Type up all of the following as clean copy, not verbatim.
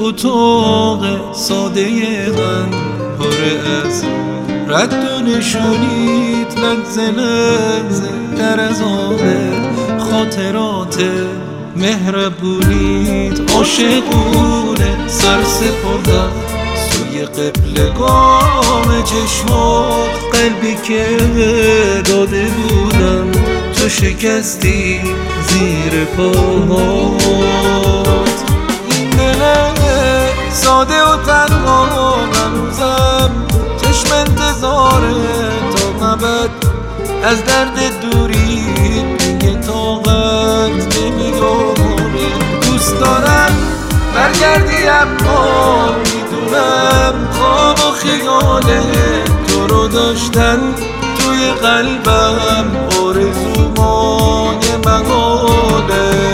اتاق ساده من پره از رد و نشونیت، لحظه لحظه در از خاطرات مهربونیت. عاشقونه سر سپردم سوی قبلگاه چشمات، قلبی که داده بودم تو شکستی زیر پاهات. این دل ساده و تنها هنوزم چشم انتظاره تا ابد، از درد دوری دیگه طاقت نمیاره. دوست دارم برگردی اما میدونم خواب و خیال تو رو داشتن توی قلبم آرزومای مقاله.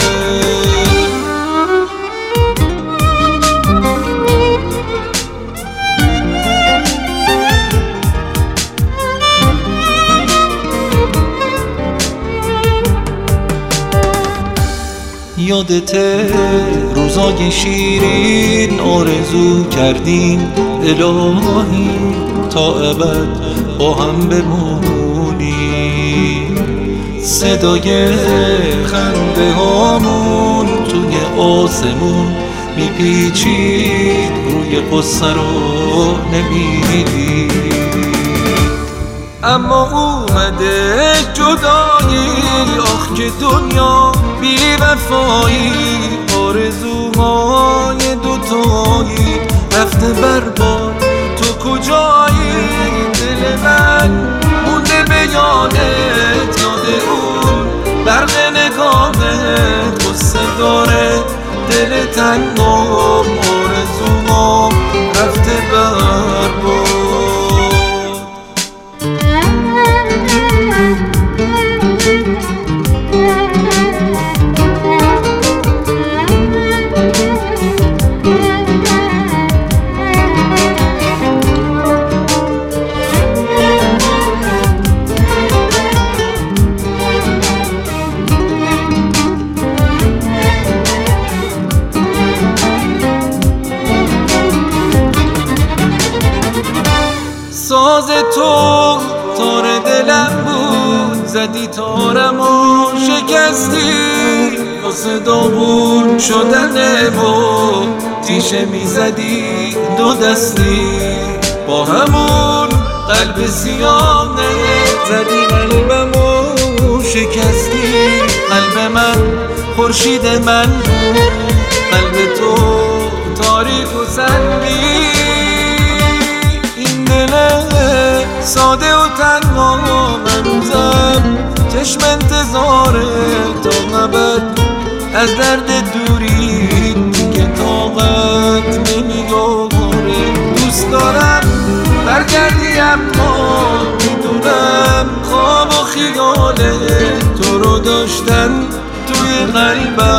یادته روزای شیرین آرزو کردیم الهی تا ابد با هم بمونیم. صدای خنده هامون توی آسمون میپیچید، روی قصه رو نمیدید. اما اومده جدایی، آخ که دنیا بی وفایی، آرزوهای دوتایی رفته برباد. تو کجایی؟ دل من مونده به یادت، یاد اون برق نگاهت قصه داره دل تنگم، آرزوهام رفته برباد. ساز تو تار دلم بود، زدی تارم و شکستی، واسه داغون شدن با تیشه میزدی دو دستی. با همون قلب سیانه زدی قلبم و شکستی. قلب من خورشید من بود، قلب تو تاریک و سنگی. ساده و تنها هنوزم چشم انتظاره تا ابد، از درد دوری دیگه طاقت نمیاره. دوست دارم برگردی اما میدونم خواب و خیال تو رو داشتن توی قلبم